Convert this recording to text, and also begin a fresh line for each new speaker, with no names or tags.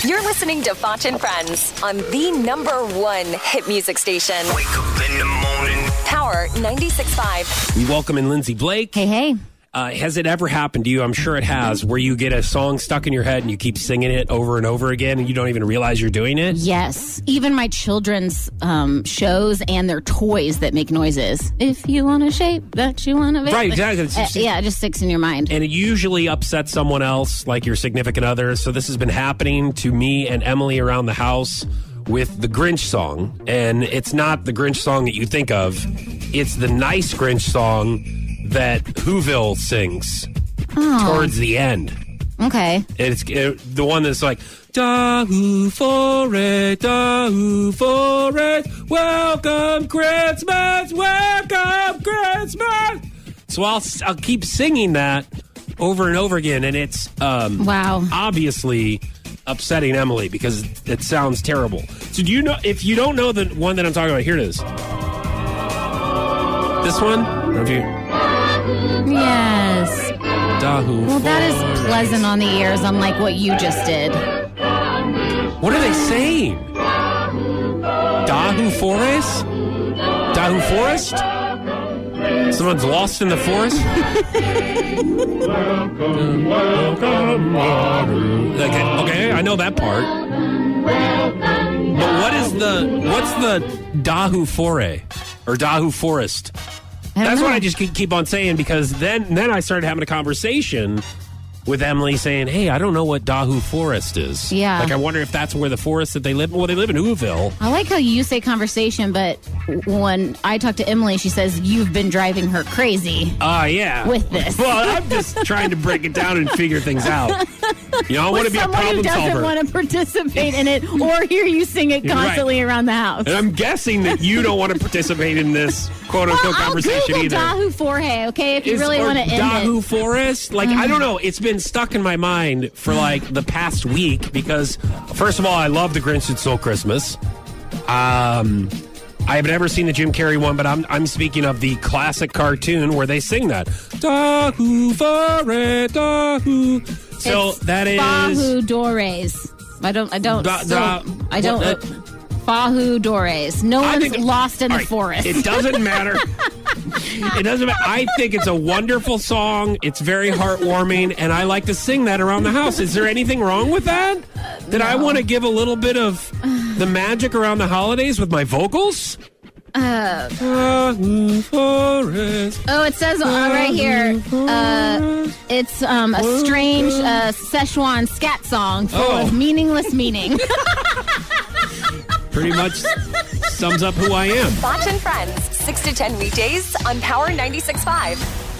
You're listening to Foch and Friends on the #1 hit music station.
Wake up in the morning.
Power 96.5.
We welcome in Lindsay Blake.
Hey.
Has it ever happened to you? I'm sure it has, where you get a song stuck in your head and you keep singing it over and over again and you don't even realize you're doing it?
Yes. Even my children's shows and their toys that make noises. If you want a shape that you want to make.
Right, exactly.
It just sticks in your mind.
And it usually upsets someone else, like your significant other. So this has been happening to me and Emily around the house with the Grinch song. And it's not the Grinch song that you think of. It's the nice Grinch song that Whoville sings towards the end.
Okay.
It's the one that's like, Dahu Forest, Dahu Forest, welcome Christmas, welcome Christmas. So I'll keep singing that over and over again, and it's obviously upsetting Emily because it sounds terrible. So do you know, if you don't know the one that I'm talking about, here it is. This one? Or if you...
Yes.
Dahu
Well, that is
Forest.
pleasant on the ears, unlike what you just did.
What are they saying? Dahu Forest? Dahu Forest? Someone's lost in the forest? Okay, I know that part. But what's the Dahu Foray? Or Dahu Forest? That's what I just keep on saying, because then I started having a conversation with Emily saying, hey, I don't know what Dahu Forest is.
Yeah.
Like, I wonder if that's where the forest that they live. Well, they live in Whoville.
I like how you say conversation, but when I talk to Emily, she says you've been driving her crazy.
Yeah.
With this.
Well, I'm just trying to break it down and figure things out. You know, I want to be a problem
Someone who doesn't
solver.
want to participate in it or hear you sing it constantly around the house.
And I'm guessing that you don't want to participate in this quote-unquote conversation
I'll Google
either.
Dahu Forhe, okay, if you really
or
want to end
Dahu
it.
Forest? Like, I don't know. It's been stuck in my mind for, like, the past week because, first of all, I love The Grinch That Stole Christmas. I have never seen the Jim Carrey one, but I'm speaking of the classic cartoon where they sing that. Dahu Forest, Dahu. So
It's
that is...
Fahu Dores. I don't. Fahu Dores. No one's lost in the forest.
It doesn't matter. It doesn't matter. I think it's a wonderful song. It's very heartwarming, and I like to sing that around the house. Is there anything wrong with that? That I want to give a little bit of the magic around the holidays with my vocals? Forest.
Oh, it says right here. It's a strange Szechuan scat song full of meaningless meaning.
Pretty much sums up who I am.
Foch and Friends, 6 to 10 weekdays on Power 96.5.